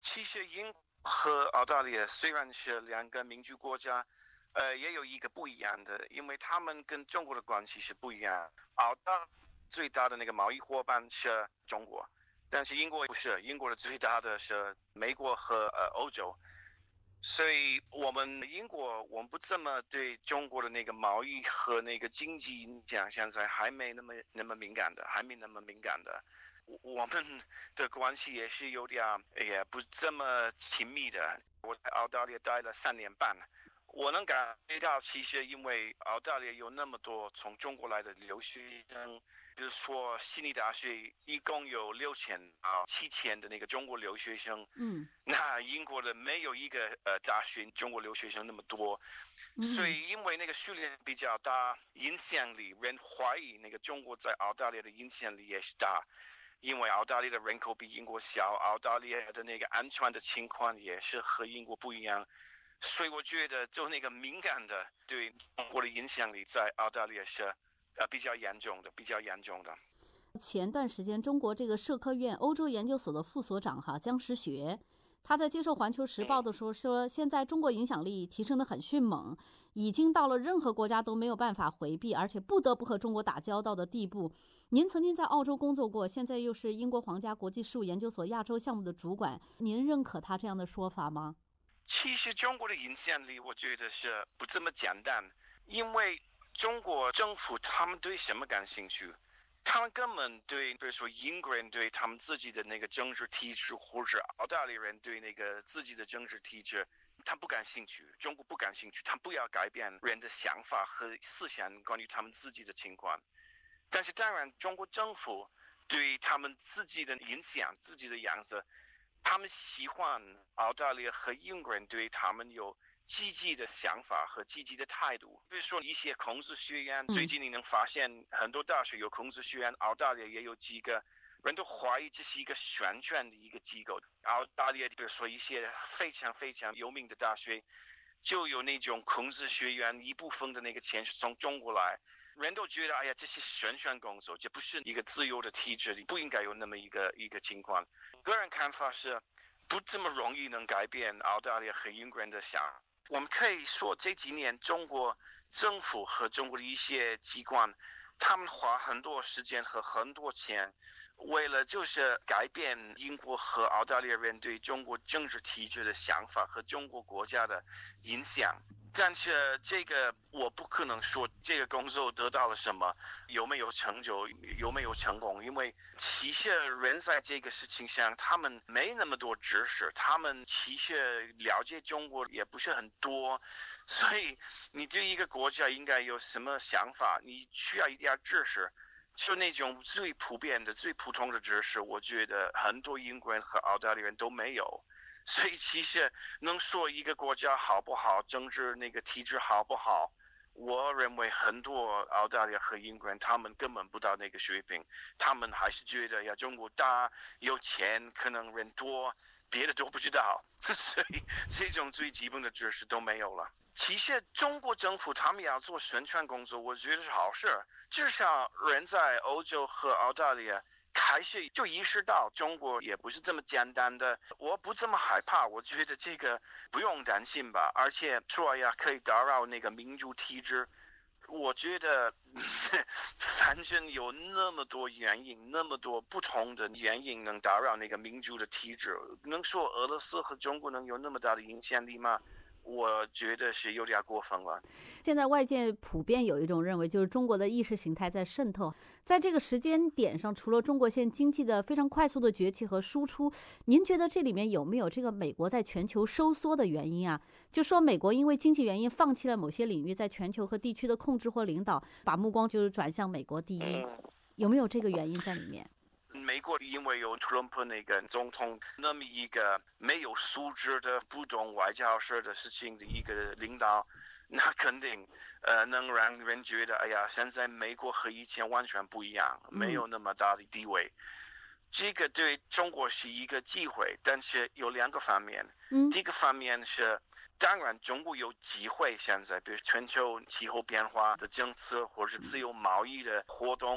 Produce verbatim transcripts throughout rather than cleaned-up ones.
其实英国和澳大利亚虽然是两个民主国家，呃，也有一个不一样的，因为他们跟中国的关系是不一样。澳大最大的那个贸易伙伴是中国，但是英国不是，英国的最大的是美国和呃欧洲。所以我们英国我们不这么对中国的那个贸易和那个经济影响，现在还没那么那么敏感的，还没那么敏感的。我们的关系也是有点也不这么亲密的。我在澳大利亚待了三年半，我能感觉到，其实因为澳大利亚有那么多从中国来的留学生，比如说悉尼大学一共有六千到七千的那个中国留学生， 嗯， 那英国的没有一个呃大学中国留学生那么多。所以因为那个数量比较大，影响力，人怀疑那个中国在澳大利亚的影响力也是大。因为澳大利亚的人口比英国小，澳大利亚的那个安全的情况也是和英国不一样，所以我觉得就那个敏感的对中国的影响力在澳大利亚是呃比较严重的，比较严重的。 前段时间，中国这个社科院欧洲研究所的副所长哈姜时学，他在接受《环球时报》的时候说，现在中国影响力提升得很迅猛，已经到了任何国家都没有办法回避，而且不得不和中国打交道的地步。您曾经在澳洲工作过，现在又是英国皇家国际事务研究所亚洲项目的主管，您认可他这样的说法吗？ 其实中国的影响力，我觉得是不这么简单，因为中国政府他们对什么感兴趣？他们根本对，比如说英国人对他们自己的那个政治体制，或者澳大利亚人对那个自己的政治体制，他不感兴趣。中国不感兴趣，他不要改变人的想法和思想关于他们自己的情况。但是当然，中国政府对他们自己的影响、自己的样子，他们喜欢澳大利亚和英国人对他们有积极的想法和积极的态度。比如说一些孔子学院，最近你能发现很多大学有孔子学院，澳大利亚也有几个，人都怀疑这是一个宣传的一个机构。澳大利亚比如说一些非常非常有名的大学，就有那种孔子学院一部分的那个钱是从中国来。人都觉得，哎呀，这是宣传工作，这不是一个自由的体制，不应该有那么一个一个情况。个人看法是，不这么容易能改变澳大利亚和英国人的想法。我们可以说这几年中国政府和中国的一些机关，他们花很多时间和很多钱，为了就是改变英国和澳大利亚人对中国政治体制的想法和中国国家的影响。但是这个我不可能说这个工作得到了什么，有没有成就，有没有成功，因为其实人在这个事情上他们没那么多知识，他们其实了解中国也不是很多，所以你对一个国家应该有什么想法，你需要一点知识，就那种最普遍的最普通的知识，我觉得很多英国人和澳大利亚人都没有。所以其实能说一个国家好不好，政治那个体制好不好，我认为很多澳大利亚和英国人他们根本不到那个水平，他们还是觉得呀中国大有钱，可能人多，别的都不知道，所以这种最基本的知识都没有了。其实中国政府他们要做宣传工作，我觉得是好事，至少人在欧洲和澳大利亚开始就意识到中国也不是这么简单的，我不这么害怕，我觉得这个不用担心吧。而且说呀可以打扰那个民主体制，我觉得反正有那么多原因，那么多不同的原因能打扰那个民主的体制，能说俄罗斯和中国能有那么大的影响力吗？我觉得是有点过分了。 现在外界普遍有一种认为，就是中国的意识形态在渗透。在这个时间点上，除了中国现经济的非常快速的崛起和输出，您觉得这里面有没有这个美国在全球收缩的原因啊？就说美国因为经济原因放弃了某些领域在全球和地区的控制或领导，把目光就是转向美国第一，有没有这个原因在里面？ 美国因为有特朗普那个总统那么一个没有素质的不懂外交事的事情的一个领导，那肯定呃能让人觉得，哎呀，现在美国和以前完全不一样，没有那么大的地位。嗯、这个对中国是一个机会，但是有两个方面。嗯，第一个方面是，当然中国有机会现在，比如全球气候变化的政策或者自由贸易的活动。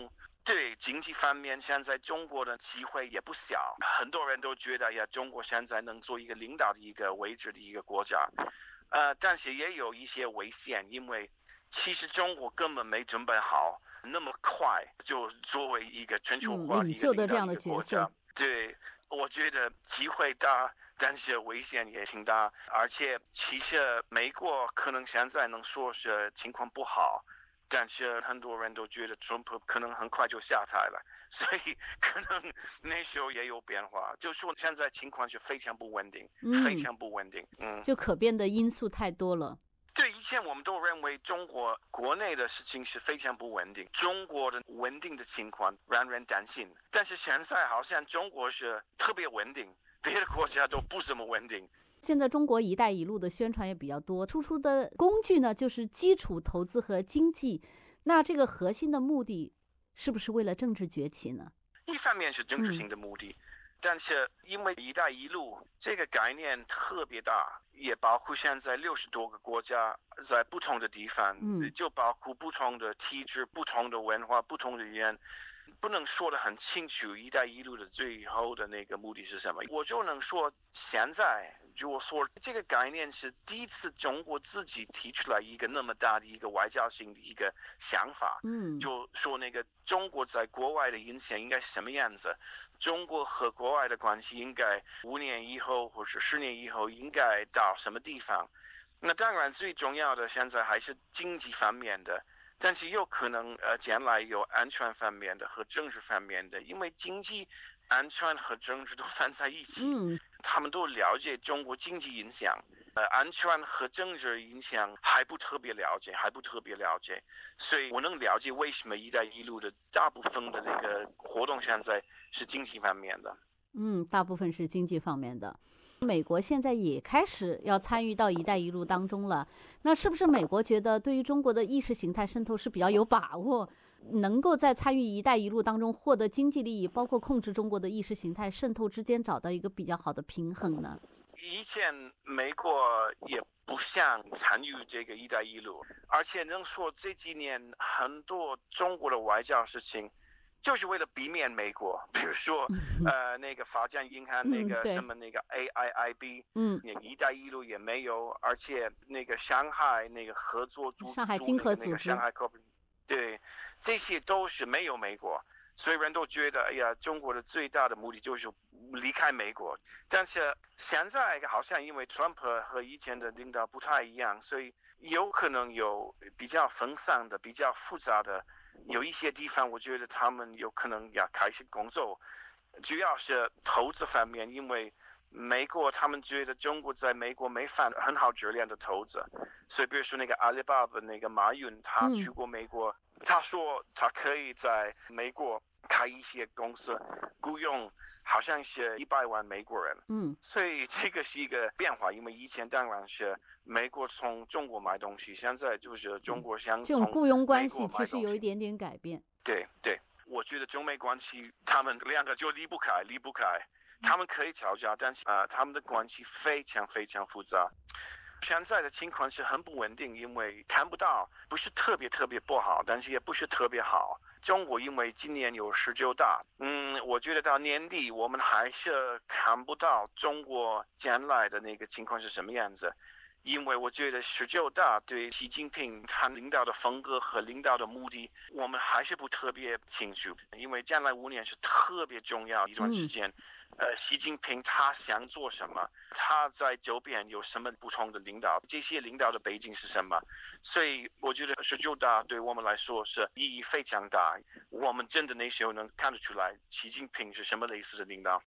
对经济方面，现在中国的机会也不小，很多人都觉得呀，中国现在能做一个领导的一个位置的一个国家，呃，但是也有一些危险，因为其实中国根本没准备好那么快就作为一个全球化的一个领导的一个国家。对，我觉得机会大，但是危险也挺大，而且其实美国可能现在能说是情况不好。但是很多人都觉得川普可能很快就下台了，所以可能那时候也有变化。就说现在情况是非常不稳定， 嗯、 非常不稳定。嗯， 就可变的因素太多了。 对，以前我们都认为中国国内的事情是非常不稳定，中国的稳定的情况让人担心。但是现在好像中国是特别稳定，别的国家都不怎么稳定。 现在中国一带一路的宣传也比较多，输出的工具呢就是基础投资和经济，那这个核心的目的是不是为了政治崛起呢？ 一方面是政治性的目的、嗯、但是因为一带一路这个概念特别大，也包括现在六十多个国家在不同的地方、嗯、就包括不同的体制、不同的文化、不同的语言，不能说得很清楚一带一路的最后的那个目的是什么。我就能说现在就我说这个概念是第一次中国自己提出来一个那么大的一个外交性的一个想法， 嗯， 就说那个中国在国外的影响应该是什么样子，中国和国外的关系应该五年以后或者十年以后应该到什么地方。那当然最重要的现在还是经济方面的，但是有可能呃将来有安全方面的和政治方面的，因为经济安全和政治都放在一起， 嗯， 他们都了解中国经济影响，呃，安全和政治影响还不特别了解，还不特别了解，所以我能了解为什么一带一路的大部分的那个活动现在是经济方面的。 嗯，大部分是经济方面的。美国现在也开始要参与到一带一路当中了，那是不是美国觉得对于中国的意识形态渗透是比较有把握，能够在参与一带一路当中获得经济利益，包括控制中国的意识形态渗透之间找到一个比较好的平衡呢？ 以前美国也不想参与这个一带一路，而且能说这几年很多中国的外交事情就是为了避免美国，比如说呃那个发展银行、嗯、那个什么那个 A I I B， 嗯， 那个一带一路也没有，而且那个上海那个合作组上海经合组织、那个、 上海 Corp， 对，这些都是没有美国，所以人都觉得哎呀，中国的最大的目的就是离开美国。但是现在好像因为 Trump 和以前的领导不太一样，所以有可能有比较分散的、比较复杂的。有一些地方我觉得他们有可能要开始工作，主要是投资方面，因为美国他们觉得中国在美国没放很好质量的投资，所以比如说那个阿里巴巴那个马云他去过美国、嗯、他说他可以在美国开一些公司，雇佣好像是一百万美国人， 嗯， 所以这个是一个变化，因为以前当然是美国从中国买东西，现在就是中国想从这种雇佣关系其实有一点点改变。 对对，我觉得中美关系他们两个就离不开，离不开，他们可以吵架，但是啊、呃，他们的关系非常非常复杂。现在的情况是很不稳定，因为看不到，不是特别特别不好，但是也不是特别好。中国因为今年有十九大，嗯，我觉得到年底我们还是看不到中国将来的那个情况是什么样子，因为我觉得十九大对习近平他领导的风格和领导的目的，我们还是不特别清楚，因为将来五年是特别重要一段时间。嗯呃，习近平他想做什么？他在周边有什么不同的领导？这些领导的背景是什么？所以我觉得十九大对我们来说是意义非常大。我们真的那时候能看得出来，习近平是什么类似的领导。